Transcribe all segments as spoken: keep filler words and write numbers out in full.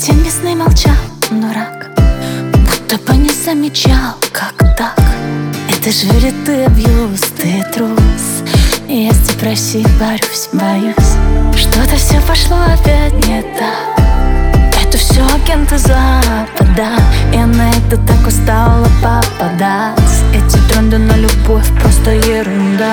Тень весны молчал, дурак, будто бы не замечал, как так. Это ж вылитый абьюз, ты трус. Я с депрессией борюсь, боюсь. Что-то все пошло опять не так. Это все агенты Запада. Я на это так устала попадать. Эти тренды на любовь просто ерунда.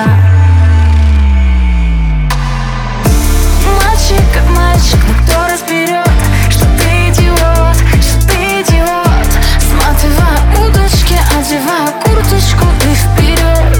Мальчик как мальчик, но кто разберет, что ты идиот, что ты идиот. Сматывая удочки, одевая курточку и вперед.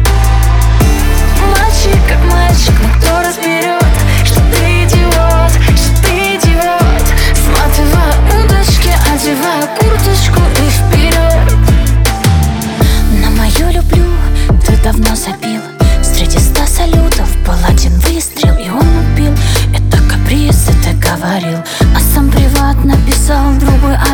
Мальчик как мальчик, но кто разберет, что ты идиот, что ты идиот. Сматывая удочки, одевая курточку и вперед. На мою люблю ты давно забил. Среди ста салютов был один выстрел, и он убил. Это каприз, ты говорил, а сам приватно писал другой